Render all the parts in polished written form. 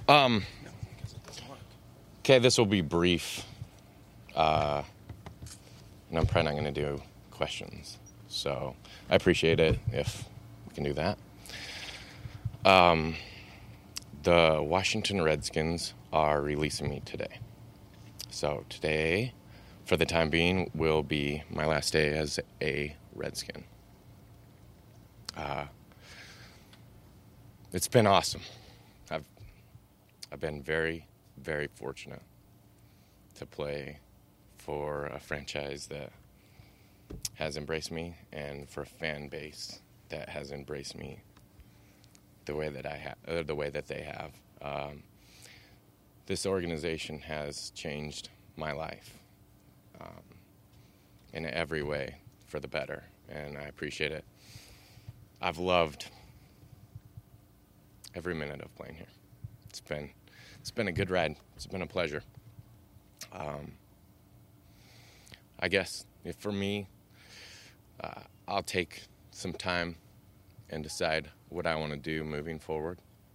Okay, this will be brief. And I'm probably not going to do questions. So I appreciate it if we can do that. The Washington Redskins are releasing me today. So today, for the time being, will be my last day as a Redskin. It's been awesome. I've been very, very fortunate to play for a franchise that has embraced me and for a fan base that has embraced me the way that the way that they have. This organization has changed my life in every way for the better, and I appreciate it. I've loved every minute of playing here. It's been a good ride. It's been a pleasure. I guess if for me, I'll take some time and decide what I want to do moving forward.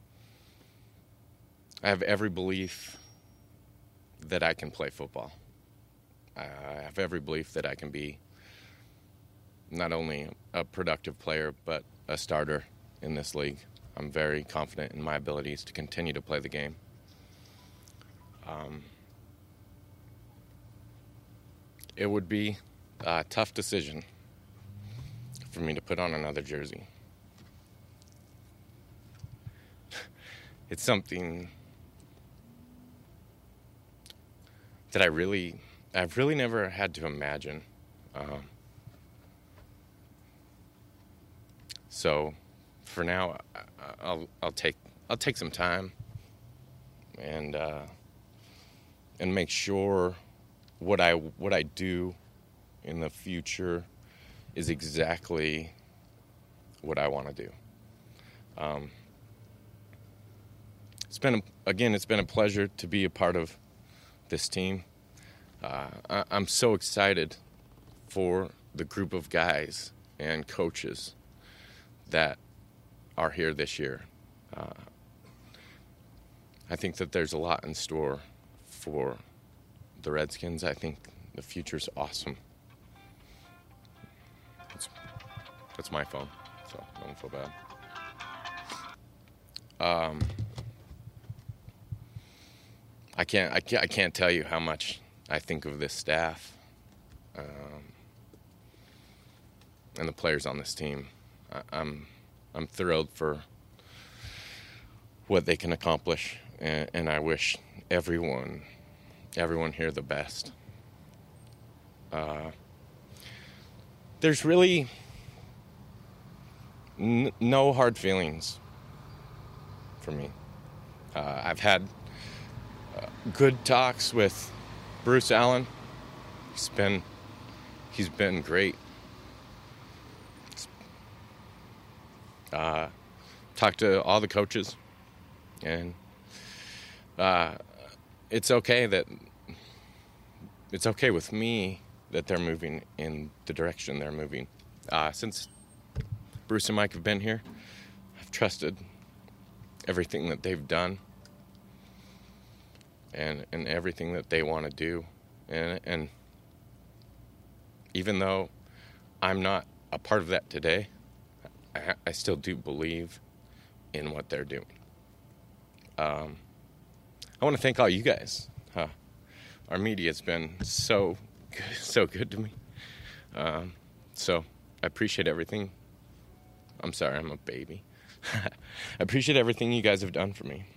I have every belief that I can play football. I have every belief that I can be not only a productive player, but a starter in this league. I'm very confident in my abilities to continue to play the game. It would be a tough decision for me to put on another jersey. It's something that I've really never had to imagine. So for now, I'll take some time and make sure what I do in the future is exactly what I want to do. It's been a pleasure to be a part of this team. I'm so excited for the group of guys and coaches that are here this year. I think that there's a lot in store for the Redskins. I think the future's awesome. That's my phone, so don't feel bad. I can't tell you how much I think of this staff and the players on this team. I'm thrilled for what they can accomplish, and I wish everyone here the best. There's really no hard feelings for me. I've had good talks with Bruce Allen. He's been great. Talked to all the coaches, and it's okay with me that they're moving in the direction they're moving. Since Bruce and Mike have been here, I've trusted everything that they've done and everything that they want to do. And even though I'm not a part of that today, I still do believe in what they're doing. I want to thank all you guys. Our media's been so good to me. So I appreciate everything. I'm sorry, I'm a baby. I appreciate everything you guys have done for me.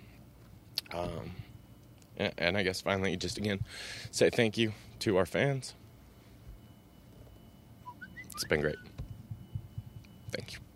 And I guess finally, just again, say thank you to our fans. It's been great. Thank you.